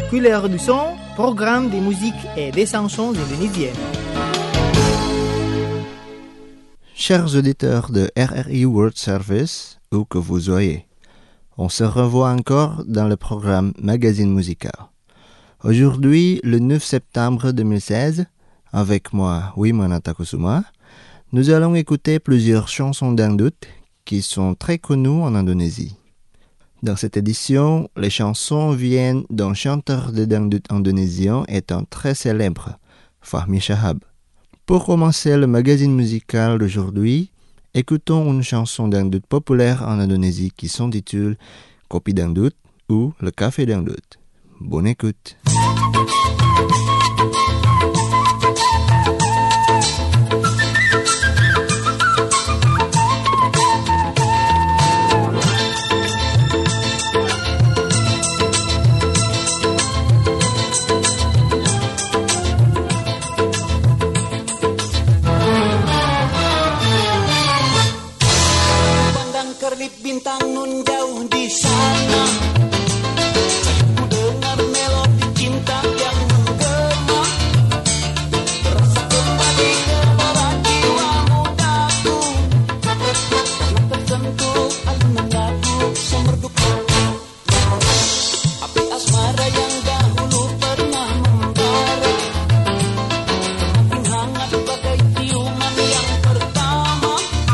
Couleur du son, programme des musiques et des chansons indonésiennes. Chers auditeurs de RRI World Service, où que vous soyez, on se revoit encore dans le programme Magazine Musical. Aujourd'hui, le 9 septembre 2016, avec moi, Wimana Takusuma, nous allons écouter plusieurs chansons dangdut qui sont très connues en Indonésie. Dans cette édition, les chansons viennent d'un chanteur de dangdut indonésien étant très célèbre, Fahmi Shahab. Pour commencer le magazine musical d'aujourd'hui, écoutons une chanson dangdut populaire en Indonésie qui s'intitule Kopi Dangdut ou le Café Dangdut. Bonne écoute. Bintang nun jauh di sana, ku dengar melodi cinta yang menggema, terasa kembali gelora jiwa mudaku, karena tersentuh alunan lagu semerdu api asmara yang dahulu pernah membara, semakin hangat bagai ciuman yang pertama.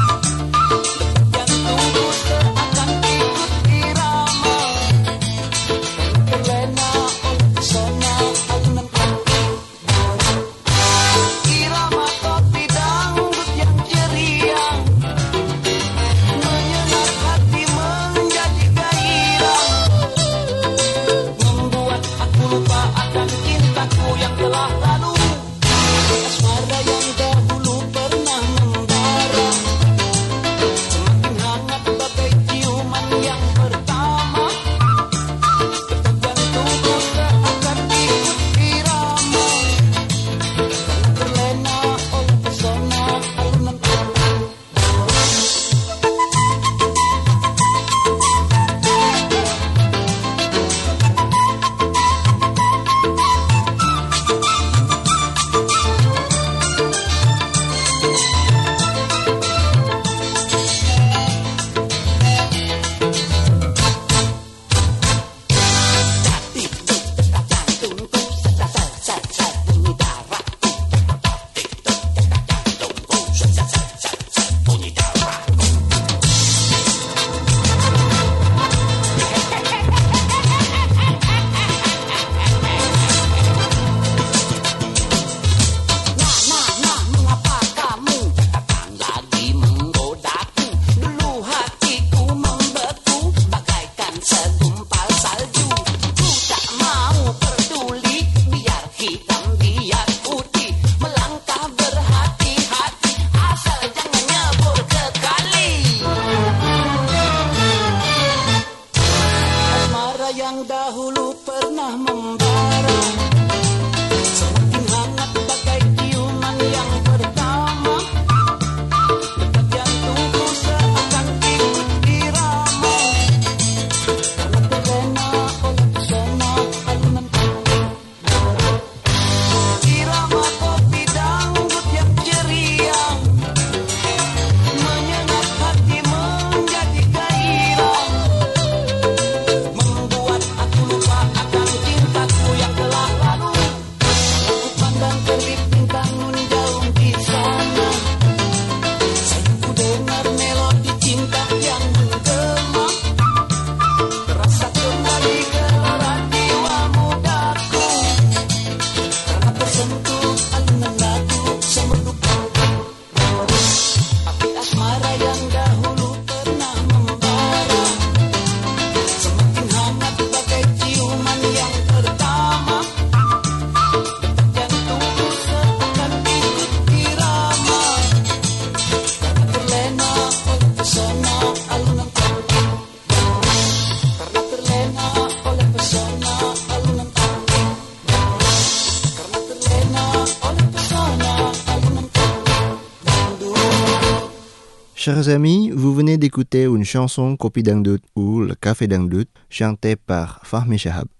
Chers amis, vous venez d'écouter une chanson Kopi Dangdut ou le Café Dangdut chantée par Fahmi Shahab.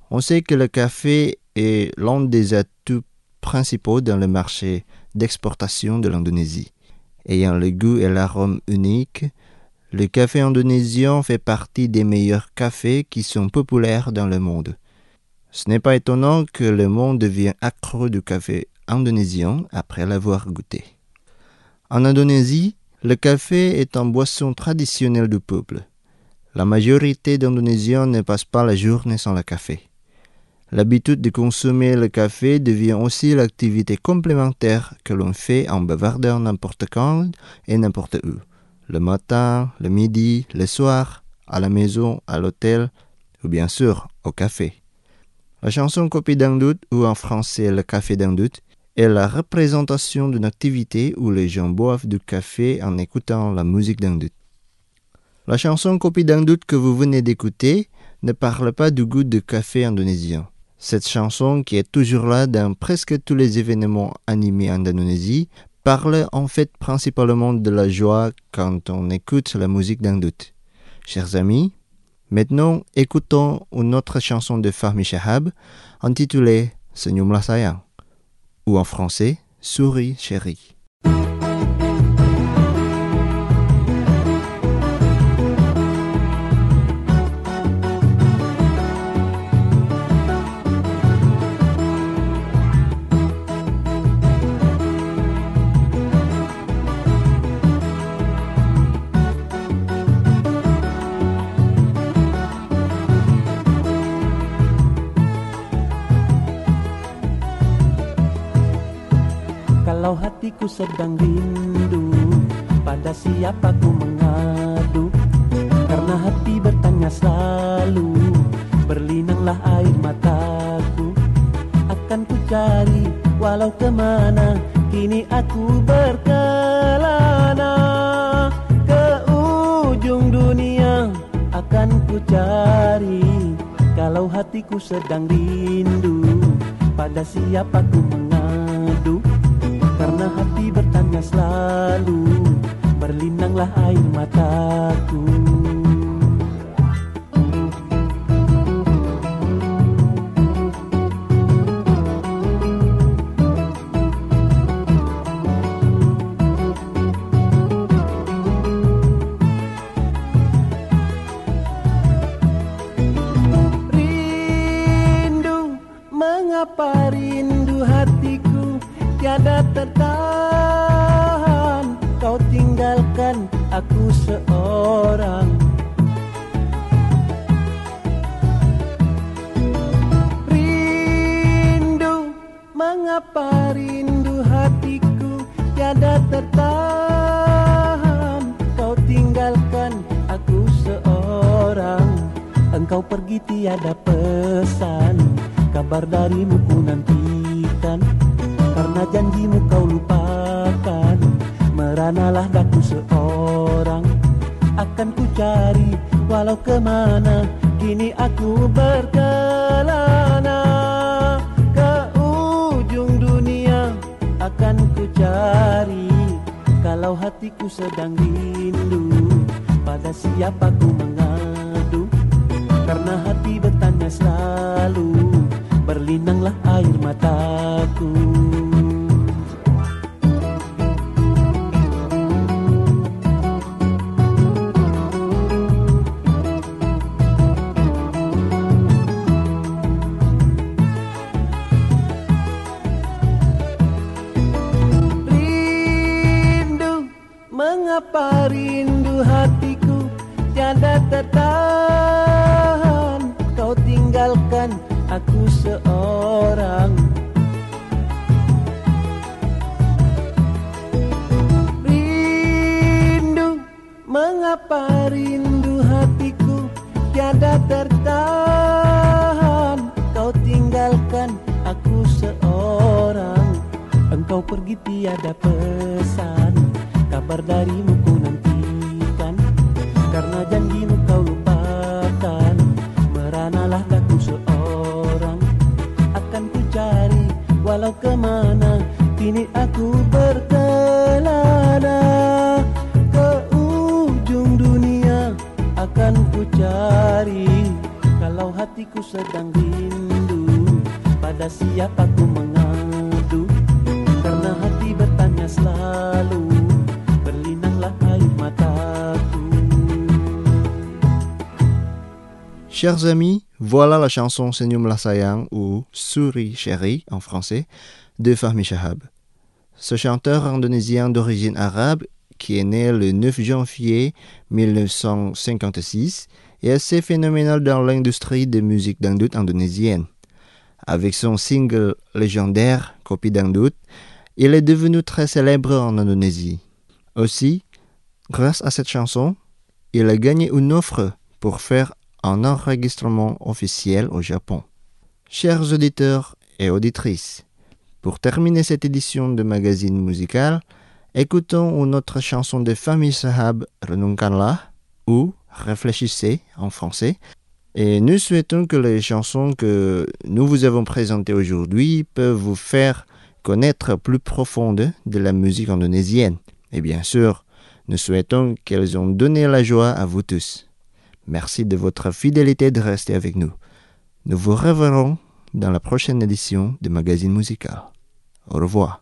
On sait que le café est l'un des atouts principaux dans le marché d'exportation de l'Indonésie. Ayant le goût et l'arôme uniques, le café indonésien fait partie des meilleurs cafés qui sont populaires dans le monde. Ce n'est pas étonnant que le monde devienne accro du café indonésien après l'avoir goûté. En Indonésie, le café est une boisson traditionnelle du peuple. La majorité d'Indonésiens ne passent pas la journée sans le café. L'habitude de consommer le café devient aussi l'activité complémentaire que l'on fait en bavardant n'importe quand et n'importe où. Le matin, le midi, le soir, à la maison, à l'hôtel ou bien sûr au café. La chanson Kopi Dangdut, ou en français le café dangdut, est la représentation d'une activité où les gens boivent du café en écoutant la musique dangdut. La chanson Kopi Dangdut que vous venez d'écouter ne parle pas du goût du café indonésien. Cette chanson, qui est toujours là dans presque tous les événements animés en Indonésie, parle en fait principalement de la joie quand on écoute la musique dangdut. Chers amis, maintenant écoutons une autre chanson de Fahmi Shahab intitulée Senyumlah Sayang, ou en français Souris chérie. Kalau hatiku sedang rindu, pada siapa ku mengadu? Karena hati bertanya selalu, berlinanglah air mataku. Akan ku cari walau kemana, kini aku berkelana. Ke ujung dunia akan ku cari. Kalau hatiku sedang rindu, pada siapa ku mengadu? Karena hati bertanya selalu, berlinanglah air mataku. Rindu, mengapa rindu hatiku tiada tertahan, kau tinggalkan aku seorang. Rindu, mengapa rindu hatiku tiada tertahan, kau tinggalkan aku seorang. Engkau pergi tiada pesan, kabar darimu ku nantikan. Karena janjimu kau lupakan, meranalah daku seorang. Akan ku cari walau kemana, kini aku berkelana. Ke ujung dunia akan ku cari. Kalau hatiku sedang rindu, pada siapa ku mengadu? Karena hati bertanya selalu, berlinanglah air mataku. Mengapa rindu hatiku tiada tertahan, kau tinggalkan aku seorang. Rindu, mengapa rindu hatiku tiada tertahan, kau tinggalkan aku seorang. Engkau pergi tiada pesan, kabar darimu ku nantikan. Karena janjimu kau lupakan, meranalah daku seorang. Akan ku cari walau kemana, kini aku berkelana. Ke ujung dunia akan ku cari. sedang rindu, pada siapa ku mengadu, karena hati bertanya selalu, berlinanglah air mataku. Chers amis, voilà la chanson Senyumlah Sayang ou Souris Chérie en français de Fahmi Shahab. Ce chanteur indonésien d'origine arabe qui est né le 9 janvier 1956 est assez phénoménal dans l'industrie de musique dangdut indonésienne. Avec son single légendaire Kopi Dangdut, il est devenu très célèbre en Indonésie. Aussi, grâce à cette chanson, il a gagné une offre pour faire un enregistrement officiel au Japon. Chers auditeurs et auditrices, pour terminer cette édition de Magazine Musical, écoutons une autre chanson de Fahmi Shahab, Renungkanlah, ou Réfléchissez en français. Et nous souhaitons que les chansons que nous vous avons présentées aujourd'hui peuvent vous faire connaître plus profonde de la musique indonésienne. Et bien sûr, nous souhaitons qu'elles ont donné la joie à vous tous. Merci de votre fidélité de rester avec nous. Nous vous reverrons dans la prochaine édition de Magazine Musical. Au revoir.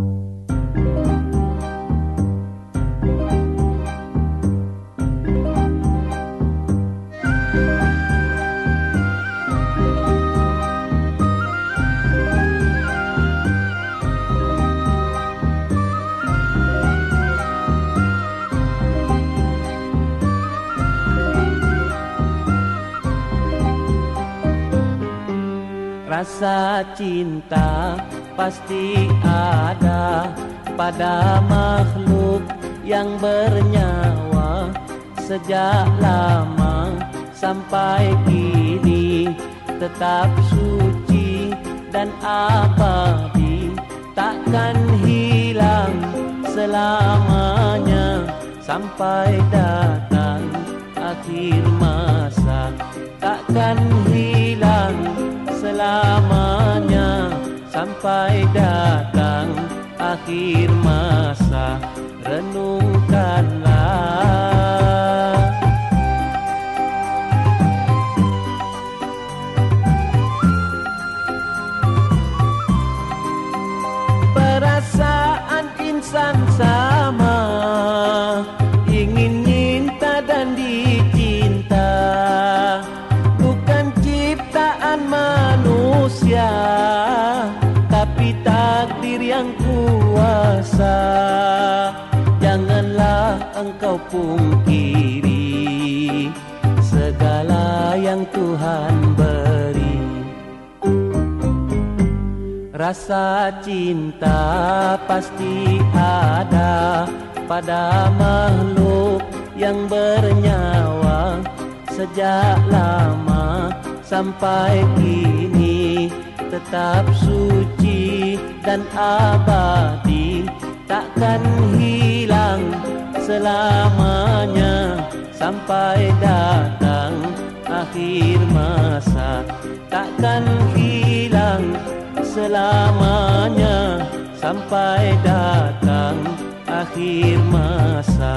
Rasa cinta pasti ada pada makhluk yang bernyawa sejak lama sampai kini, tetap suci dan abadi, takkan hilang selamanya sampai datang akhir masa, takkan hilang selamanya sampai datang akhir masa. Renungkanlah, perasaan insan sama, ingin minta dan dicinta, bukan ciptaan manusia, tapi takdir yang kuasa. Janganlah engkau pungkiri segala yang Tuhan beri. Rasa cinta pasti ada pada makhluk yang bernyawa sejak lama sampai kini, tetap suci dan abadi, takkan hilang selamanya sampai datang akhir masa, takkan hilang selamanya sampai datang akhir masa.